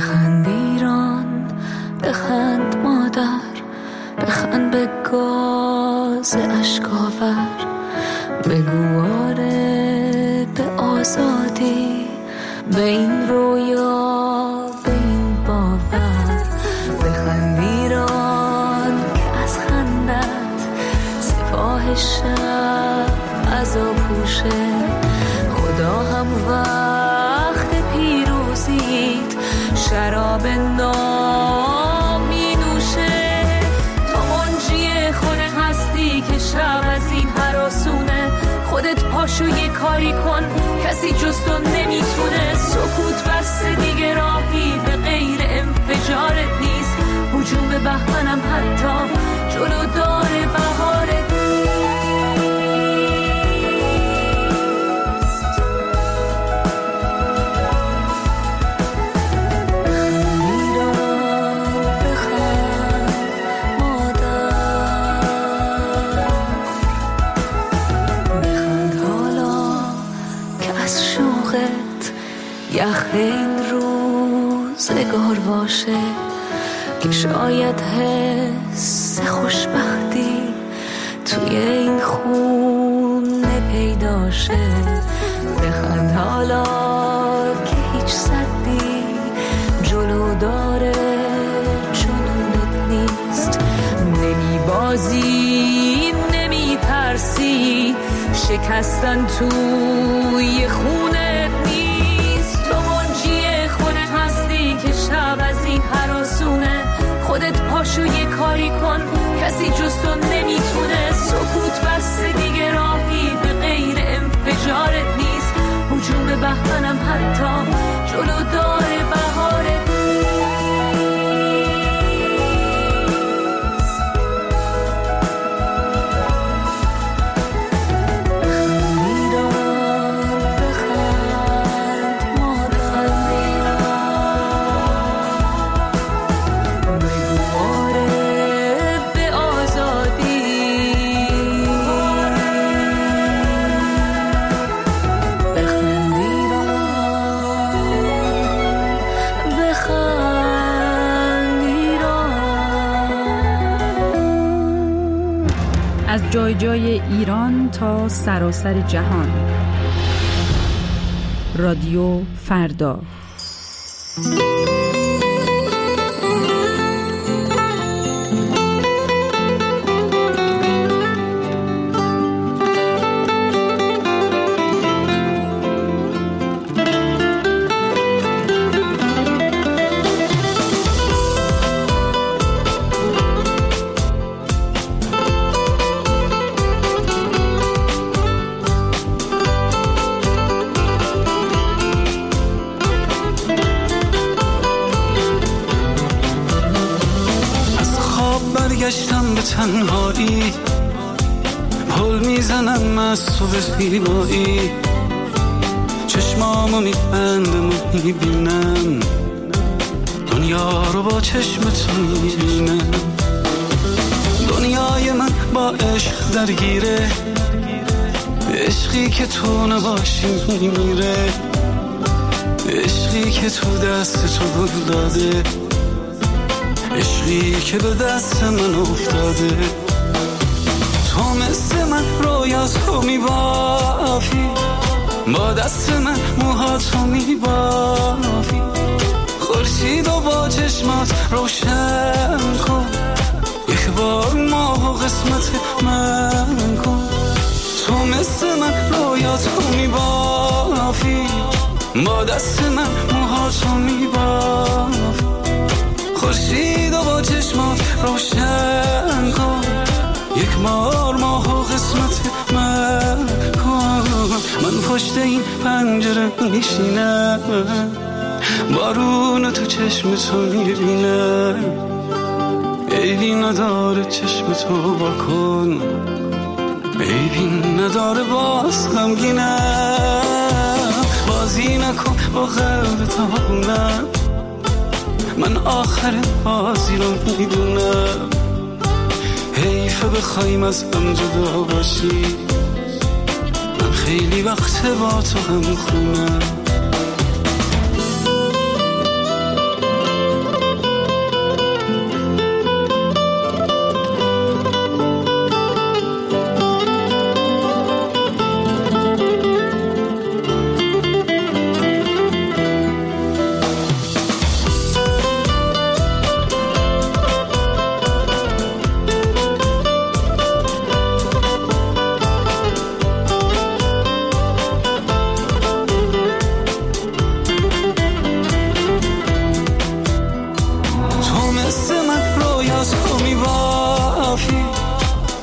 بخند ایران، بخند مادر، بخند به گاز اشکاور، بگو آره به آزادی، به این رویا، به این باور. بخند ایران که از خندت سپاه شب عزا پوشه، خدا هم وقت پیروزیت شراب نام می نوشه. تو منجی خود هستی که شب از این هراسونه، خودت پاشو یه کاری کن، کسی جز تو نمیتونه. سکوت بسته دیگه راهی به غیر انفجارت نیست، هجوم بهمنم حتی جلو داره بهارت. یخ این روزگار باشه که شاید حس خوشبختی توی این خونه پیدا شه. بخند حالا که هیچ سدی جلو داره جنونت نیست، نمی بازی نمی ترسی، شکستن توی خونت نیست. که شب از این هراسونه، خودت پاشو یه کاری کن، کسی جز تو نمیتونه. سکوت بسته دیگه راهی به غیر انفجارت نیست، هجوم بهمنم حتی جلو داره بهارت. از جای جای ایران تا سراسر جهان. رادیو فردا. برگشتم به تنهایی، پل میزنم از تو به زیبایی، چشمامو میبندم و میبینم دنیا رو با چشم تو میبینم. دنیای من با عشق درگیره، عشقی که تو نباشی میمیره، عشقی که تو دست تو گل داده، عشقی که به دست من افتاده. تو مثل من رویاتو میبافی، با دست من موهاتو میبافی، خورشید و با چشمات روشن کن، یک بار ماه و قسمت من کن. تو مثل من رویاتو میبافی، با دست من موهاتو میبافی، خورشید و با چشمات روشن کن، یک بار ماه و قسمت من کن. من پشت این پنجره میشینم، بارون تو چشم تو میبینم، عیبی نداره چشم تو واکن، عیبی نداره باز غمگینم. بازی نکن با قلب تاونم، من آخر بازی رو میدونم. حیفه بخوایم از هم جدا باشی، من خیلی وقت با تو هم خونم.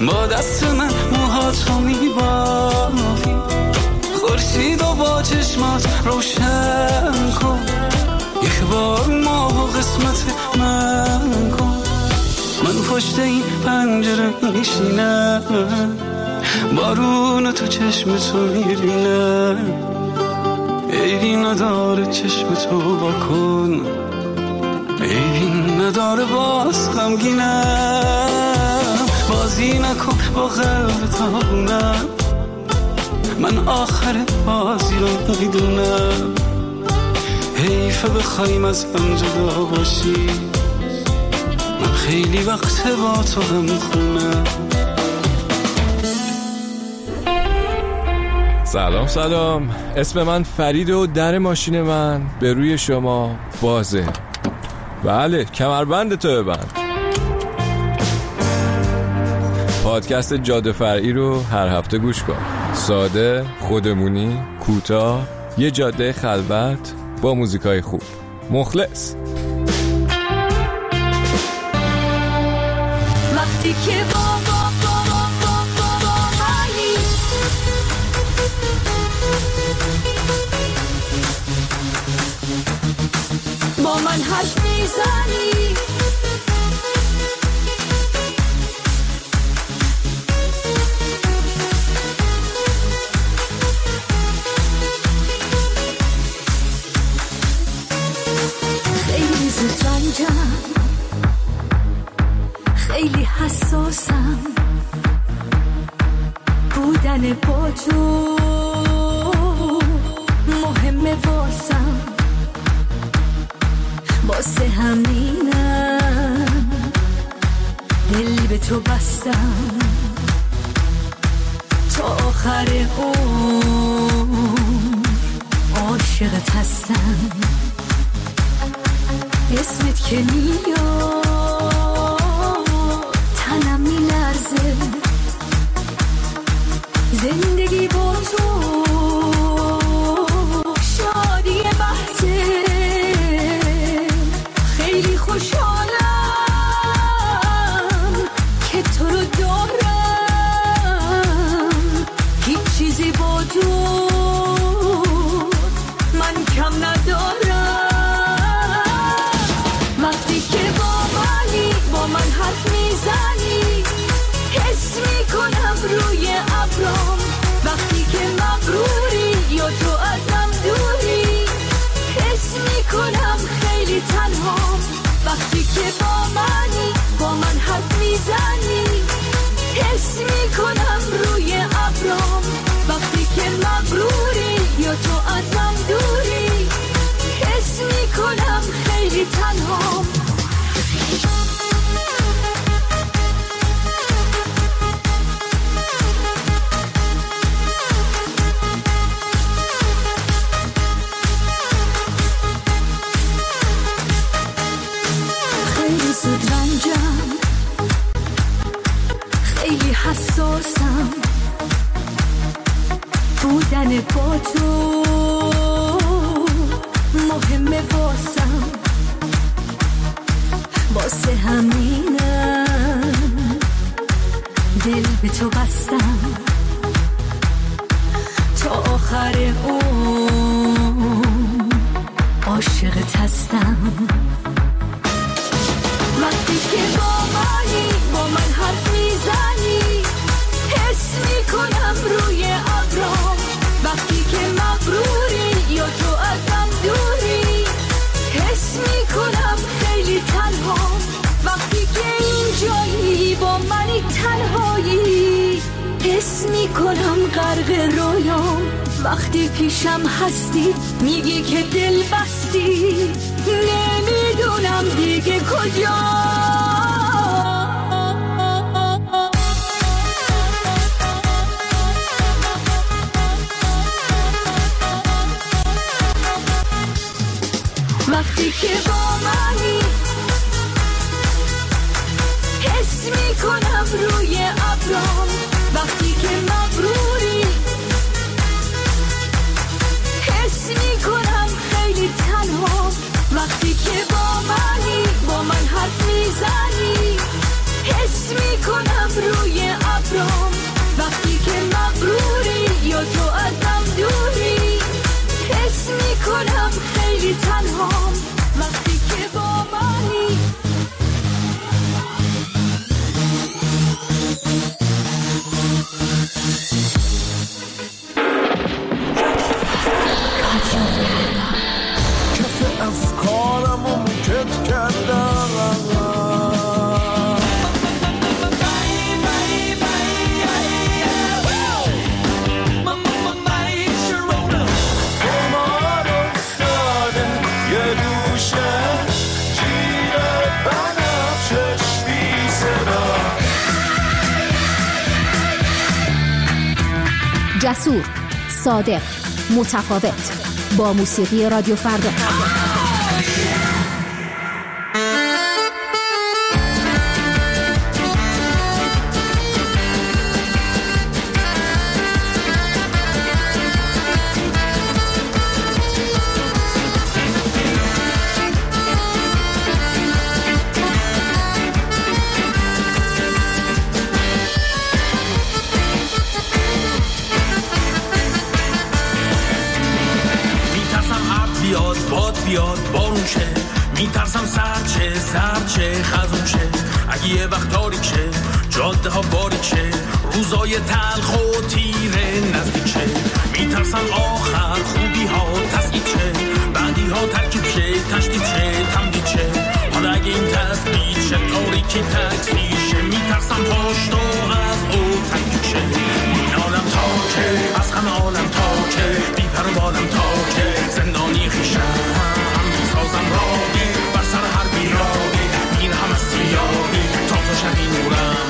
با دست من موهاتو میبافی، خورشید و با چشمات روشن کن، یک بار ماه و قسمت من کن. من پشت این پنجره میشینم، بارون تو چشم تو میبینم، عیبی نداره چشم تو واکن، عیبی نداره باز غمگینم. بازی نکن با قلب تابونم، من آخر بازی رو میدونم، حیفه بخوایم از هم جدا باشی، من خیلی وقت با تو هم خونم. سلام، اسم من فریده و در ماشین من به روی شما بازه. بله، کمربند تو ببند. پادکست جاده فرعی رو هر هفته گوش کن. ساده، خودمونی، کوتاه، یه جاده خلوت با موزیکای خوب. مخلص. وقتی که با من حرف میزنی، خیلی زود رنجم، خیلی حساسم، بودن با تو مهمه واسم، واسه همینم دل به تو بستم، تا آخر عمر عاشقت هستم. اسمت که میاد تنم میلرزه، زندگی با تو شادی بحثه، خیلی خوشحالم که تو رو دارم، هیچ چیزی با تو من کم ندارم. وقتی که با من حرف میزنی، حس میکنم روی ابرام، وقتی که مغروری یا تو ازم دوری، حس میکنم خیلی تنهام. وقتی که با من حرف میزنی، حس میکنم روی ابرام، وقتی که مغروری یا تو ازم دوری، حس میکنم خیلی تنهام. خیلی زود رنجم، خیلی حساسم، بودن با تو مهمه واسم، واسه همینم دل به تو بستم، تا آخر عمر عاشقت هستم. وقتی که با من حرف میزنی، حس میکنم روی ابرام، وقتی که مغروری یا تو ازم دوری، حس میکنم خیلی تنهام. وقتی که اینجایی با منی تنهایی، حس میکنم غرق رویام، وقتی پیشم هستی میگی که دل بستی، نمیدونم دیگه کجا. وقتی که با منی، حس میکنم روی ابرام، وقتی که مغروری، حس میکنم خیلی تنها. وقتی که با من حرف میزنی، حس میکنم روی ابرام، عاشق کردم. جسور، صادق، متفاوت، با موسیقی رادیو فردا. بیاد بارون شه، میترسم سرد شه خزون شه. اگه یه وقت تاریک شه، جاده ها باریک شه، روزای تلخ و تیره نزدیک شه. میترسم آخر خوبی ها تسعید شه، بعدی ها ترکیب شه، تشدید شه، تمدید شه. حالا اگه این تسبیح شه، تاریکی تکسیر شه، میترسم پاشت و از او تکیب شه. این عالم تاکه، از همه عالم تاکه، بی پر و بالم تاکه، زندانی خیشم سازم راهی بر سر هر بیراهی، میرهم از سیاهی تا تو شبی نورم.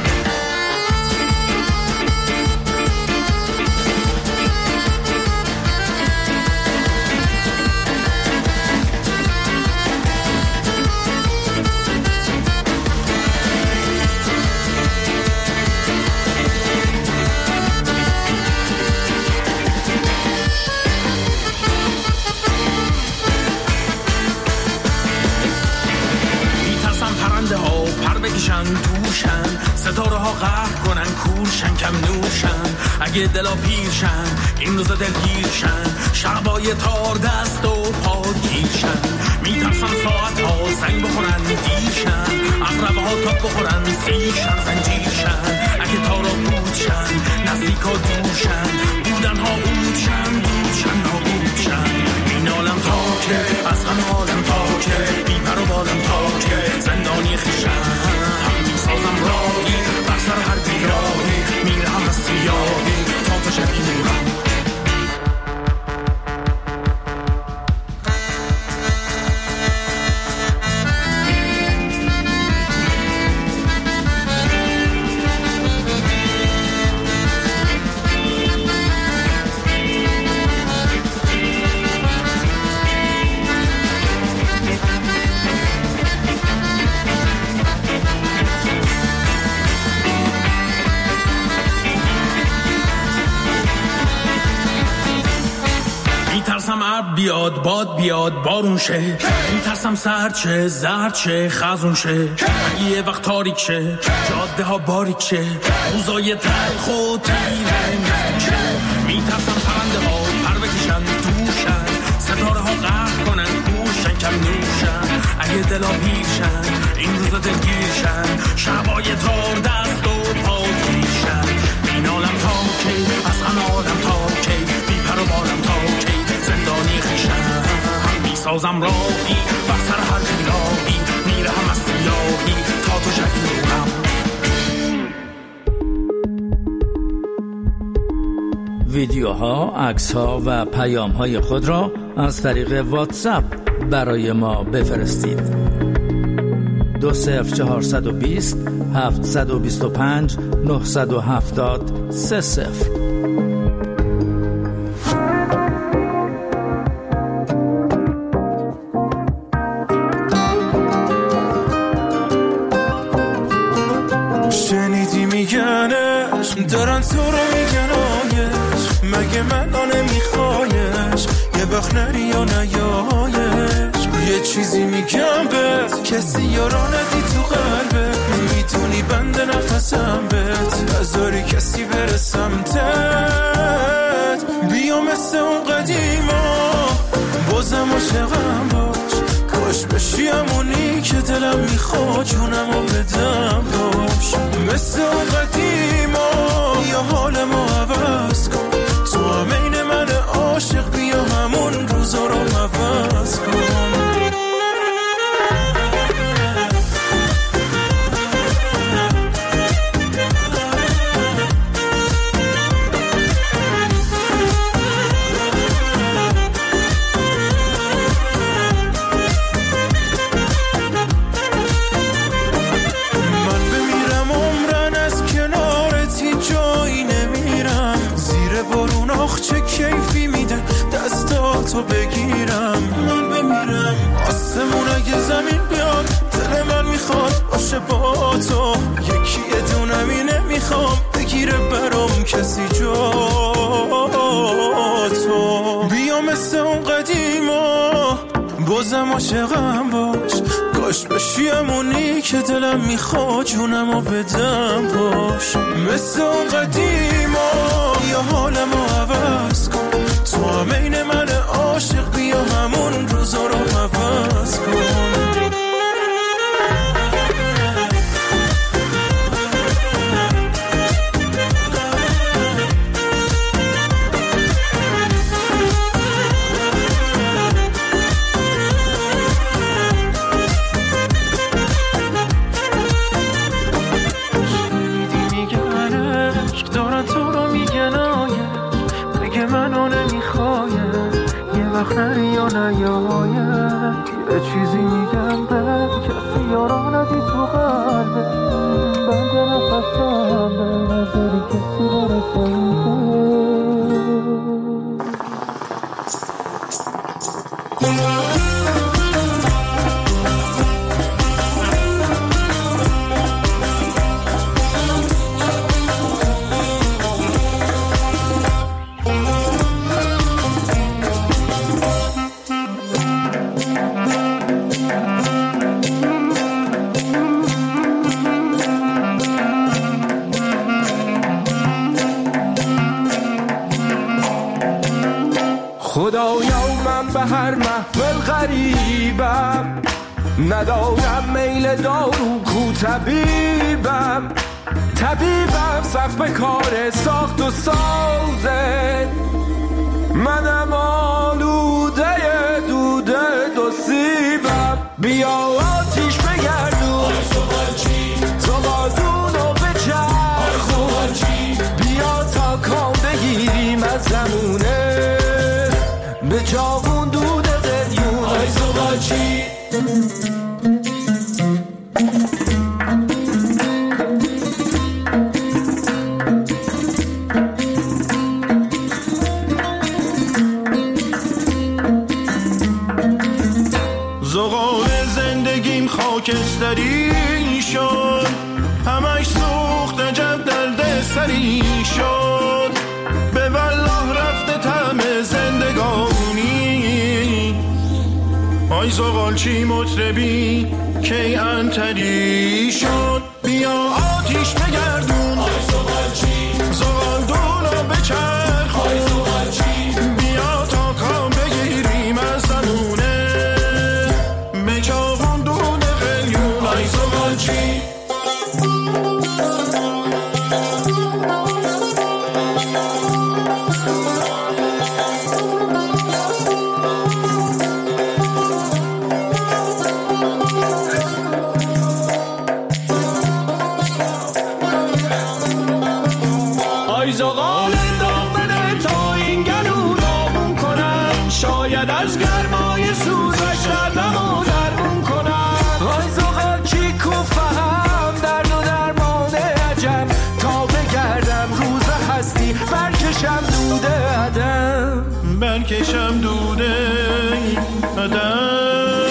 بکشن توشن، ستاره ها قهر کنن کورشن، کم نورشن. اگه دلا پیرشن این روزا دلگیرشن، شبای تار دست و پا گیرشن. میترسن ساعت ها زنگ بخورن دیرشن، اقربه ها تاب بخورن سیرشن زنجیرشن. اگه تارا بودشن نزدیک ها دورشن، بودن ها اودشن دورشن نابودشن. این عالم تاکه، از همه عالم تاکه، بیمر و بالم تاکه، زندانی خیشن سازم راهی بر سر هر بیراهی، میرهم از سیاهی تا تو شبی نورم. میترسم ابر بیاد باد بیاد بارون شه، میترسم سرد شه زرد شه خزون شه. اگه یه وقت تاریک شه، جاده ها باریک شه، روزای تلخ و تیره نزدیک شه. میترسم پرنده ها پر بکشن توشن، ستاره ها قهر کنن کورشن کم نورشن. اگه دلا پیرشن این روزا دلگیرشن، شبای تار دست و پا گیرشن. این عالم تاکه، از همه عالم تاکه، بی پر و بالم تاکه، زندانی خیشم میسازم راهی بر سر هر بیراهی، میرهم از سیاهی تا تو شبی نورم. ویدیوها، عکس‌ها و پیام‌های خود را از طریق واتساپ برای ما بفرستید. 20420 725 970 30. شنیدی میگنش دارن تو رو میگنایش، مگه من نمیخوایش یه وقت نری یا نیایش. یه چیزی میگم بهت، کسی یارا ندی تو قلبت، میتونی بند نفسم بهت، نذاری کسی بره سمتت. بیا مثل اون قدیما بازم عاشقم باش، کاش بشی همونی که دلم میخواد، جونمو بدم باش. مثل اون قدیما یا حال ما عوض کن، تو همین من عاشق، بیا همون روزا رو عوض کن. عاشقم باش، کاش بشیمونی که دلم میخواد جونمو بدم باش. مثل اون قدیما یا حالمو عوض کن، تو همین من عاشق بیا همون روزا رو عوض کن. نری یا نیاید یه چیزی میگم به کسی یارا ندی تو قلبه، بند نفسم به نظری کسی برسه. خدایا من به هر محفل غریبم، ندارم میل دارو کو طبیبم سخت به کار ساخت و سازه، منم آلوده دوده دو سیبم. بیا آتیش بگردون زبادونو بچرخون، بیا تا کام بگیریم از زمونه به چاقون دود قلیون. آی زباچی زغال زندگیم خاکستری شد، همش سوخت عجب درد سری شد، به والله رفته طعم زندگانی. آی زغال چی مطربی کی انتری شد، بیا آتیش بگردون زغال دونو بچرخون، بیا تا کام بگیریم از زمونه به چاقون دود قلیون. آی زغال چی زغال دامنه تا این گلو دامون کنم، شاید از گرمای سوزش دردمو درمون کنم. آی زغال چی کوفهم درد و درمان عجم، تا بگردم روز هستی برکشم دوده عدم، برکشم دوده عدم.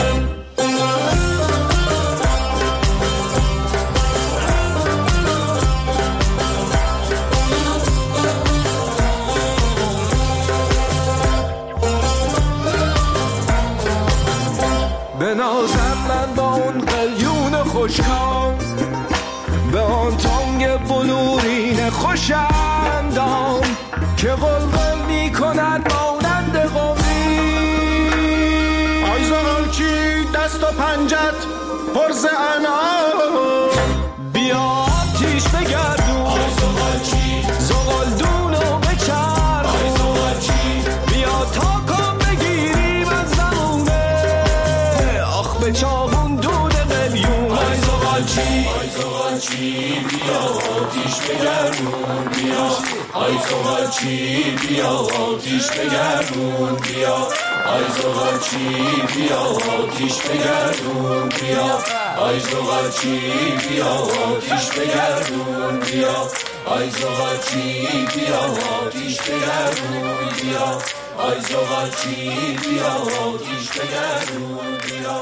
بنازم من با اون قلیون خوشکام، به آن تانگ بلورین خوشندام که قلقل می کند مانند قومی. آی زغال چی دست و پنجت پرز انعام، بیا آتیش بگردون زغال دونو بچرخون، بیا تا کام بگیریم از زمونه آخ به چاقون دود قلیون. آی زغال چی بیا آتیش بگردون بیا، آی زغال چی بیا آتیش بگردون بیا، آی زغال چی بیا آتیش بگردون بیا، آی زغال چی بیا آتیش بگردون بیا، آی زغال چی بیا آتیش بگردون بیا، آی زغال چی بیا آتیش بگردون بیا.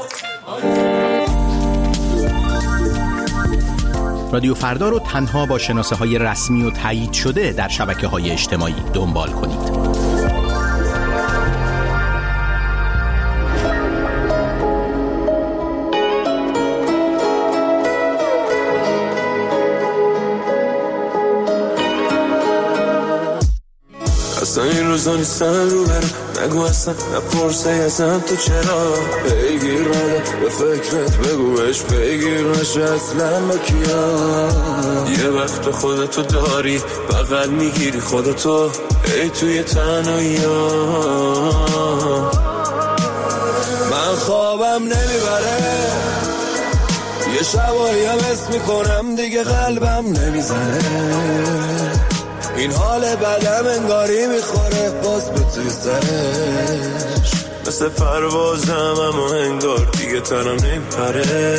رادیو فردا رو تنها با شناسه‌های رسمی و تایید شده در شبکه‌های اجتماعی دنبال کنید. اصلا این روزا نیستن رو برم، نگو اصلا نپرسه ازم تو چرا. بگیر منو به فکرت بگو بهش بگیر نشه اصلا با کیا. یه وقت خودتو داری بغل میگیری خودتو ای توی تنهایی ها. من خوابم نمیبره، یه شبایی هم حس میکنم دیگه قلبم نمیزنه. این حال بدم انگاری میخوره باز به توی سرش، مثل پروازم اما انگار دیگه تنم نمیپره.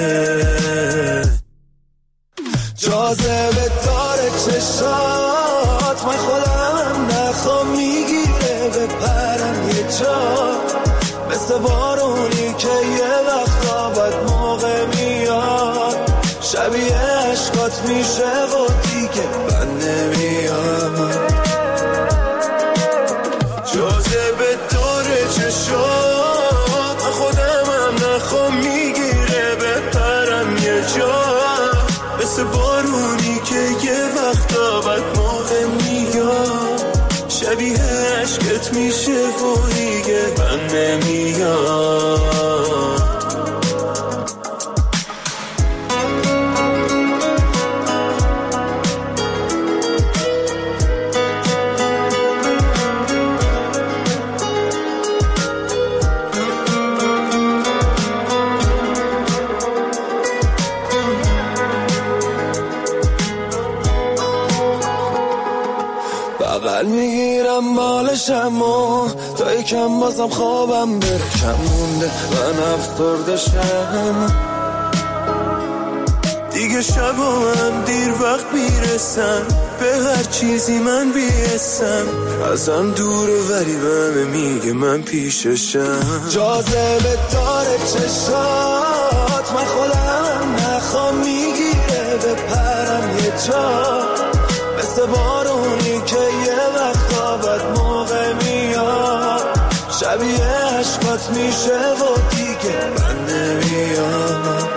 جاذبه داره چشات، من خودم نخوام میگیره بپرم یه جا، مثل بارونی که یه وقتا بد موقع میاد، شبیه عشقات میشه و دیگه من نمیام. جاذبه داره چشات، خودم هم نخوام میگیره بپرم یه جا، مثل بارونی که یه وقتا بد موقع میاد، شبیه عشقت میشه و دیگه من نمیام. بغل میگیرم بالشم و تا یکم بازم خوابم بره کم مونده، من افسردشم دیگه. شبام دیر وقت میرسم به هر چیزی من بیستم، ازم دوره ولی بهمه میگه من پیششم. جاذبه داره چشات، من خودم نخوام میگیره بپرم یه جا، مثل بارونی که یه وقتا بد موقع میاد، شبیه عشقات میشه و دیگه من نمیام.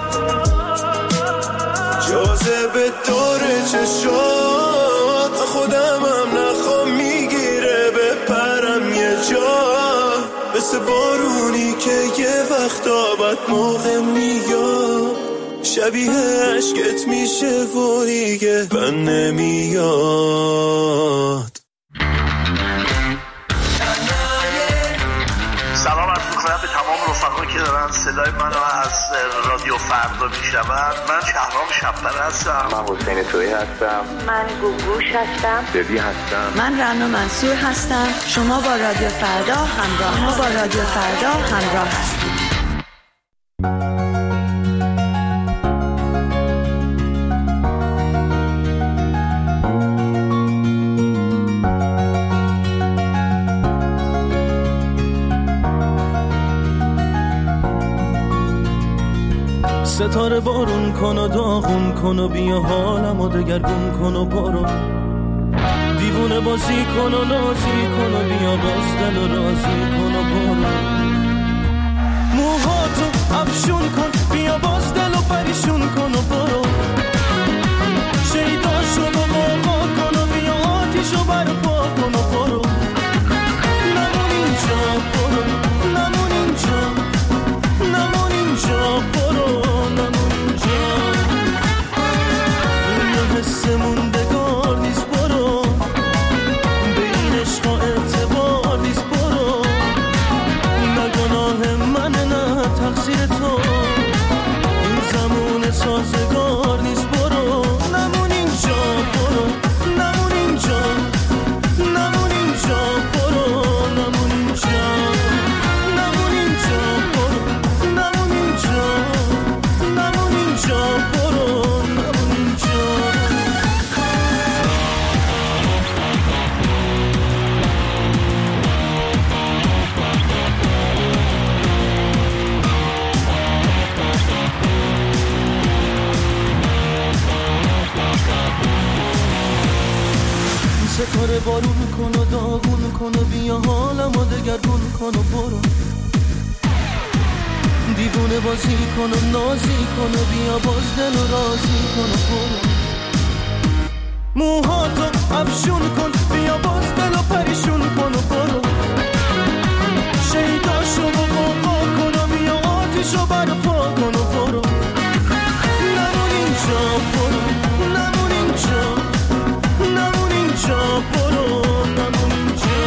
جاذبه داره چشات، خودم هم نخوام میگیره بپرم یه جا، مثل بارونی که یه وقتا بد موقع میاد، شبیه عشقت میشه و دیگه من نمیاد. سلام عرض می‌کنم به تمام رفقا که دارن صدای منو از رادیو فردا میشنون. من شهرام شب‌بر هستم. من حسین تویی هستم. من گوگوش هستم. دبی هستم. من رنا منصور هستم. شما با رادیو فردا همراه هستید. ستاره بارون کن و داغون کن و بیا حالمو دگرگون کن و برو، دیوونه بازی کن و نازی کن و بیا باز دل و رازی کن و برو. موهاتو افشون کن بیا باز دل و پریشون کن و برو، شیداشو با قرقا کن و بیا آتیشو برپا کن و برو. نمون اینجا برو، نمون اینجا، نمون اینجا برو، نمون اینجا. دنیا حس موندگار نیست برو، به این عشقا اعتبار نیست برو. نه گناه من نه تقصیر تو، این زمان سازگار نیست برو. نمون اینجا برو، نمون اینجا، نمون اینجا برو، نمون اینجا، نمون اینجا برو، نمون اینجا، نمون اینجا برو، نمون اینجا. ستاره بارون کن و داغون کن و بیا حالمو دگرگون کن و برو، دیوونه بازی کن و نازی کن و بیا باز دل و رازی کن و برو. موهاتو افشون کن بیا باز دل و آتیشون کن و برو شیداشو با قاقا کن و بیا آتیشو برا پا کن و برو نمون اینجا برو نمون اینجا نمون اینجا برو نمون اینجا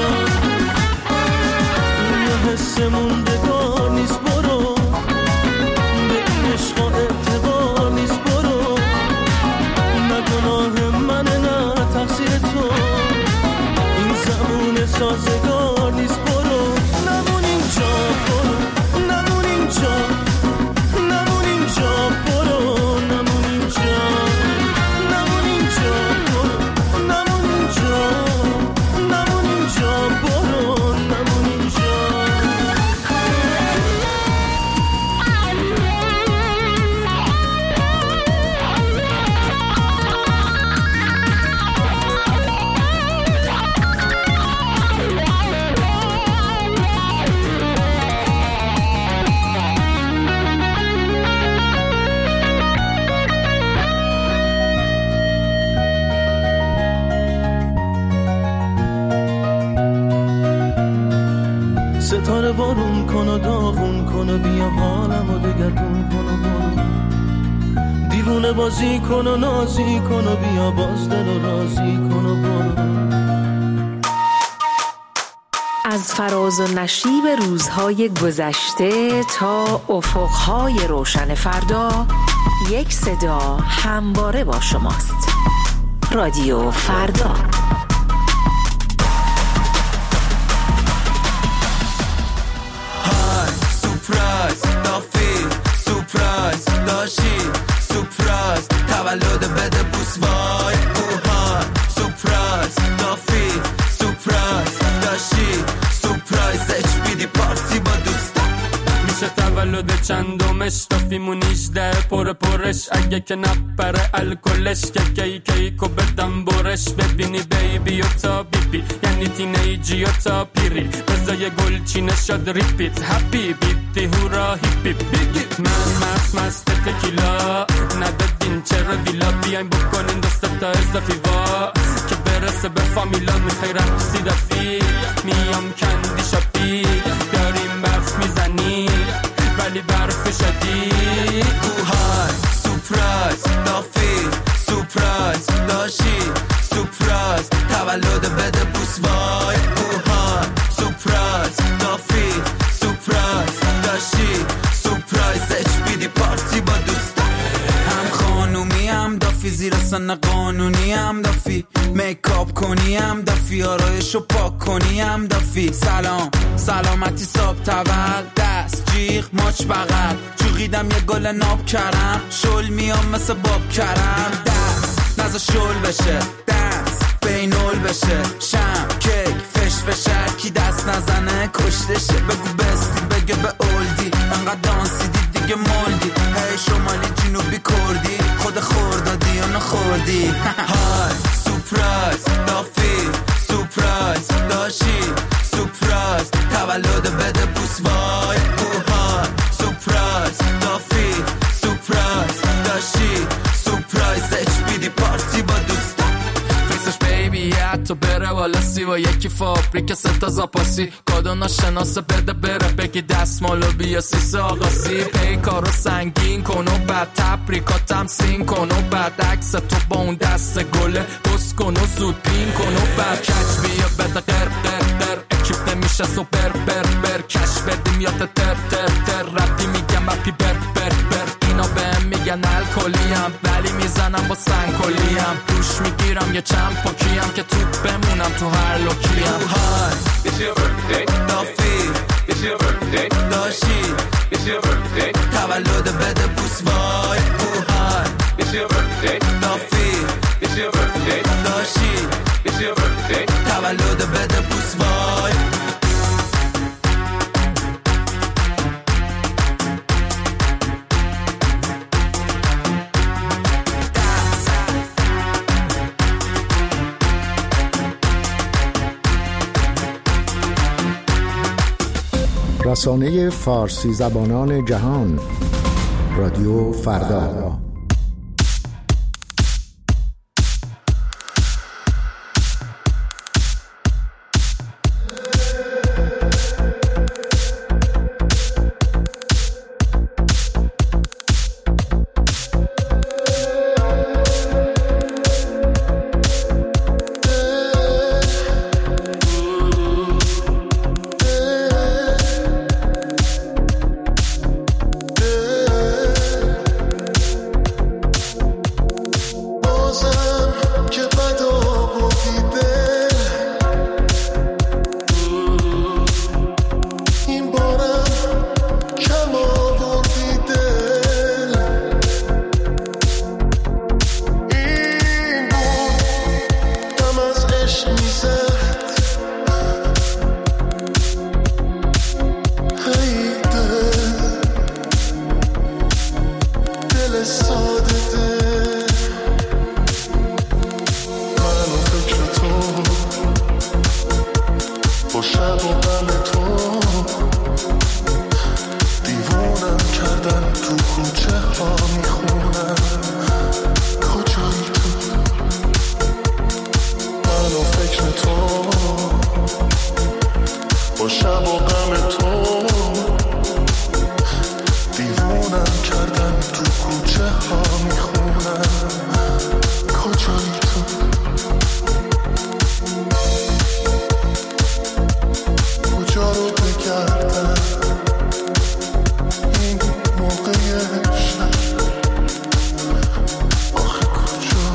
یه حس موندگار نیست برو به این عشقا اعتبار نیست برو نه گناه منه نه تقصیر تو این زمان سازگار نیست برو نمون اینجا برو نمون اینجا نمون اینجا برو نمون اینجا نمون اینجا برو نمون اینجا نمون اینجا برو نمون اینجا ستاره بارون کن و داغون کن و بیا حالمو دگرگون کن و برو دیوونه بازی کن و نازی کن و بیا باز دل و رازی کن و برو از فراز و نشیب روزهای گذشته تا افقهای روشن فردا یک صدا همواره با شماست. رادیو فردا. سورپرایز دافی سورپرایز داشی سورپرایز تولد بده بوس وای اوهان سورپرایز دافی سورپرایز داشی سورپرایز اچ پارتی با دوستان میشه تولد چندمش دافیمون 18 پرش اگه که نپره الکلش که کیکو بدم برش ببینی بیبی و تا بیبی یعنی تینیجی و تا پیری بزای گلچینه شد ریپیت هپی بیتی هورا هیپی بیگی من مست تکیلا ندادین چرا ویلا بیاین بکنین دست تا اضافی وا که برسه به فامیلا میخوای رقصی دفی میام کندی شاپی داریم برف میزنی ولی برف شدید اوهای سورپرایز دافی سورپرایز داشی سورپرایز تولد بده بوس وای اوهای سورپرایز دافی سورپرایز داشی سورپرایز اچ پارتی با دوستان هم خانومی هم دافی زیر سن قانونی هم دافی میکاپ کنی هم دافی آرایشو پاک کنی هم دافی سلام سلامتی صاحب تول دست جیغ ماچ بغل چوغیدم یه گل ناب کرم شل میام مثل باب کرم دست نزا شل بشه دست بینول بشه شم کیک فش فشر کی دست نزنه کشتشه بگو بستی بگه به اولدی انقدر دانسیدی دیگه مولدی هی شمالی جنوبی کردی خود خوردادی یا نخوردی های سورپرایز دافی سورپرایز داشی سورپرایز تولد بده بوس وای اوهای سورپرایز دافی سورپرایز داشی سورپرایز اچ پارتی با دوستان فیسش بیبی حتی بره والا سیوا یکی فابریک ستا زاپاسی کادو ناشناسه بده بره بگی دستمالو بیا سیس آقاسی پیکارو سنگین کن و بعد تبریکاتم سین کن و بعد عکس تو با اون دست گله بس کن و زود پین کن و بعد کچ بیا بده قر قر قر اکیپ نمیشه سوپر بر کش بدیم یا تر ربی میگم اپی بر اینا بهم میگن الکلیم ولی میزنم با سنگکلیم روش میگیرم یه چند پاکیم که تو بمونم تو هر لوکیم های It's your birthday دافی It's your birthday داشی It's your birthday تولد بده بوس وای اوهای It's your birthday دافی It's your birthday داشی It's your birthday تولد بده بوس وای رسانه فارسی زبانان جهان رادیو فردا. تو کوچه ها میخونم کجایی تو کجا رو بگردم این موقع شب آخه کجا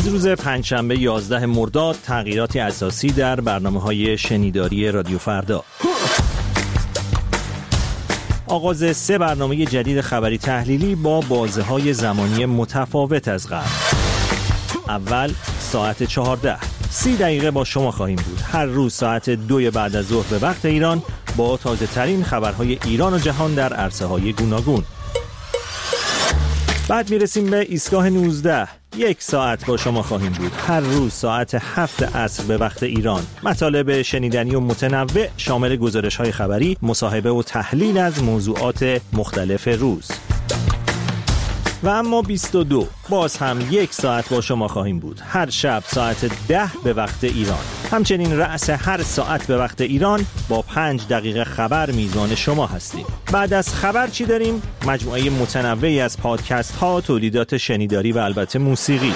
از روز پنجشنبه 11 مرداد تغییراتی اساسی در برنامه‌های شنیداری رادیو فردا. آغاز 3 برنامه جدید خبری تحلیلی با بازه‌های زمانی متفاوت از قبل. اول ساعت 14 30 دقیقه با شما خواهیم بود. هر روز ساعت 2 بعد از ظهر به وقت ایران با تازه ترین خبرهای ایران و جهان در عرصه‌های گوناگون. بعد میرسیم به ایستگاه 19. 1 ساعت با شما خواهیم بود. هر روز ساعت 7 عصر به وقت ایران. مطالب شنیدنی و متنوع شامل گزارش‌های خبری، مصاحبه و تحلیل از موضوعات مختلف روز. و اما 22 باز هم 1 ساعت با شما خواهیم بود. هر شب ساعت 10 به وقت ایران. همچنین رأس هر ساعت به وقت ایران با 5 دقیقه خبر میزبان شما هستیم. بعد از خبر چی داریم؟ مجموعه متنوعی از پادکست ها، تولیدات شنیداری و البته موسیقی.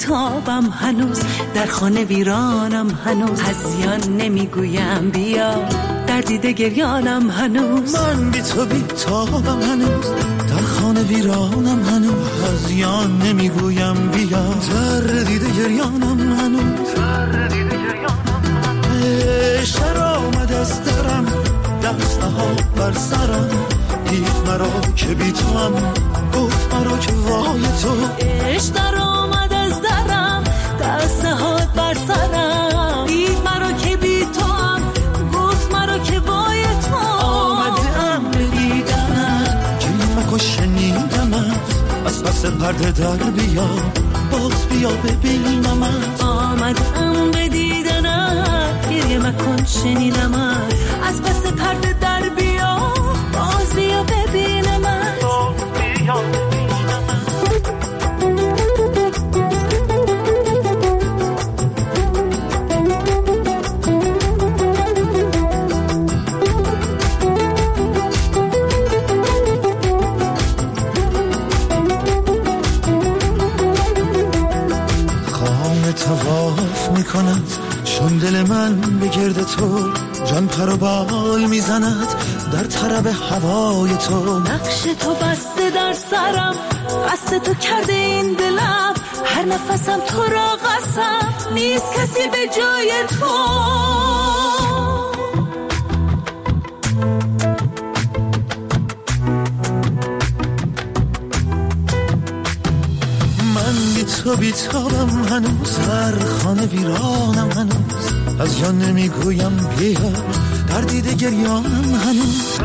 بیتابم هنوز، در خانه ویرانم هنوز، هزیان نمیگویم بیا، در دیده گریانم هنوز. من بی تو بیتابم هنوز، در خانه ویرانم هنوز، هزیان نمیگویم بیا، در دیده گریانم هنوز. عشق آمد از درم، دست ها بر سرم، دید مرا که بی تو هم، گفت مرا که وای تو. عشق در آمد از درم، دست ها بر سرم، دید مرا که بی تو هم، گفت مرا که وای تو. آمدم بدیدمت، جلومک و شنیدمت، از پس پرده در بیا، باز بیا ببینمت. آمدم بدیدنت، گریه مکن شنیدمت، از پس پرده در بیا، باز بیا ببینمت. خانه تواف میکند، چون دل من به گرد تو، جان پر و بال میزند در طرب هوای تو. نقش تو بسته در سرم، قصد تو کرده این دلم، هر نفسم تو را قسم، نیست کسی به جای تو. من بی تو بیتابم هنوز، در خانه ویرانم هنوز، از جان نمیگویم بیا، در دیده گریانم هنوز.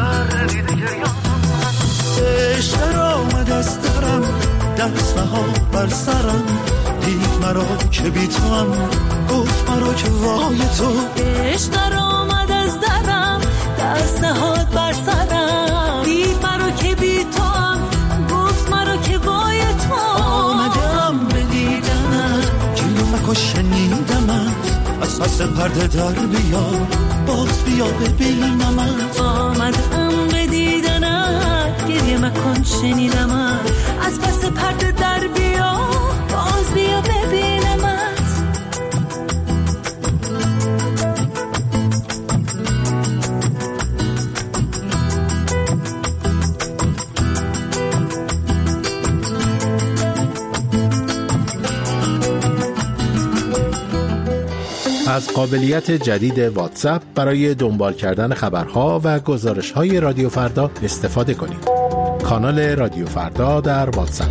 عشق آمد از درم، دست ها بر سرم، دید مرا که بی تو هم، گفت مرا که وای تو. عشق آمد از درم، دست ها بر سرم، دید مرا که بی تو هم، گفت مرا که وای تو. آمدم بدیدمت، جلومک و شنیدمت، از پس پرده در بیا، باز بیا ببینمت. آمدم بدیدنت، گریه مکن شنیدمت، از پس پرده در بیا، باز بیا ببینمت. از قابلیت جدید واتساپ برای دنبال کردن خبرها و گزارش‌های رادیو فردا استفاده کنید. کانال رادیو فردا در واتساپ.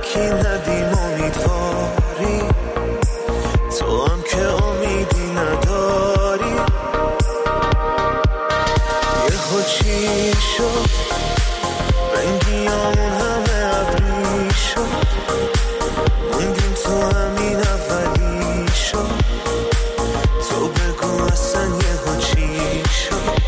یکی ندیم امیدواری، تو هم که امیدی نداری. یه خود چی شد رنگیامون همه ابری شد، موندیم تو همین اولی شد. تو بگو اصلا یه خود چی شد،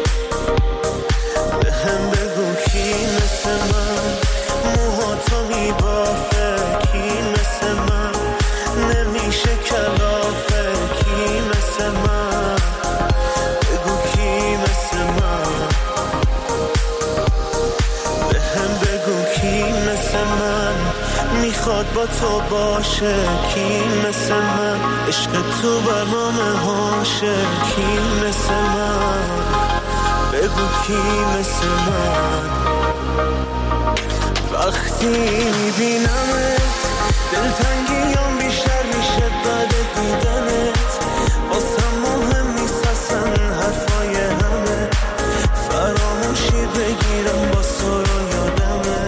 به هم بگو کی مثل من موها تو میبافه، کی مثل من نمیشه کلافه، کی مثل من بگو کی مثل من، به هم بگو کی مثل من میخواد با تو باشه، کی مثل من عشق تو برنامه هاشه، کی مثل من بگو کی مثل من. وقتی میبینمت دلتنگیام بیشتر میشه بعد دیدنت، واسم مهم نیست اصلا حرفای همه، فراموشی بگیرم با سر و یادمه.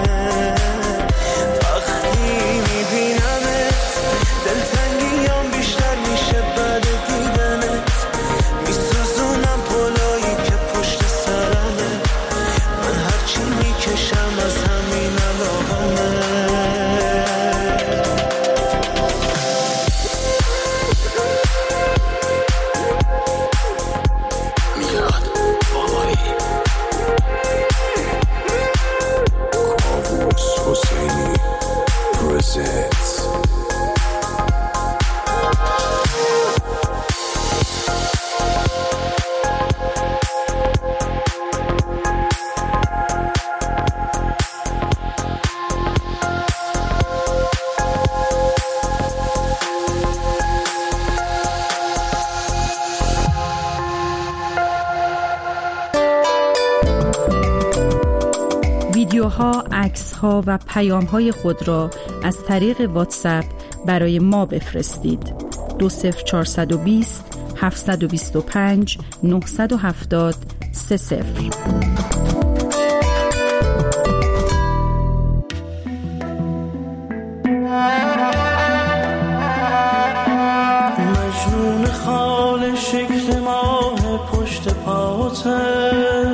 وقتی میبینمت دلتنگیام بیشتر میشه بعد دیدنت، میسوزونم پلایی که پشت سرمه، من هرچی میکشم از همین علاقمه. ویدیوها، عکس‌ها و پیام‌های خود را از طریق واتساپ برای ما بفرستید. 20420 725 970 30. مجنون خال شکل ماه پشت پاته،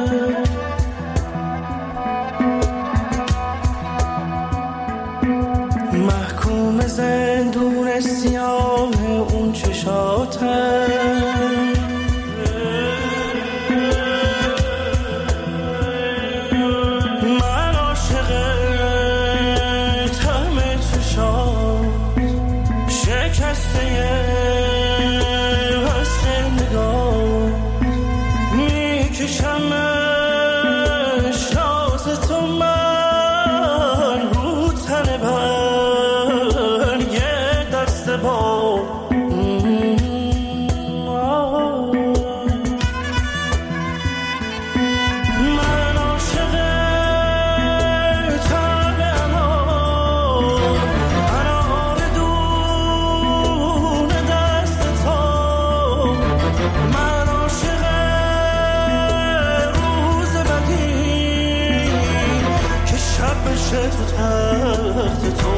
محکوم زندون سیاه اون چشاته، من عاشق طعم چشات شکسته وصل نگاه، میکشم شاز تو من رو تن برگ دست با. من عاشق طعم انار دون دست تو، من عاشق روز بدی که شب بشه تو تخت تو.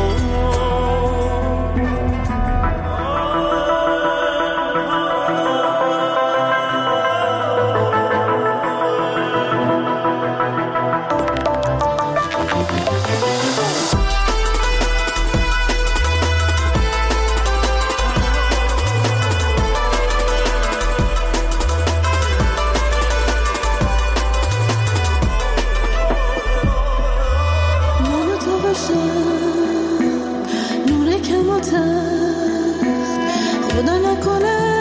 منو تو باشه نور کمات است، خدا نکنه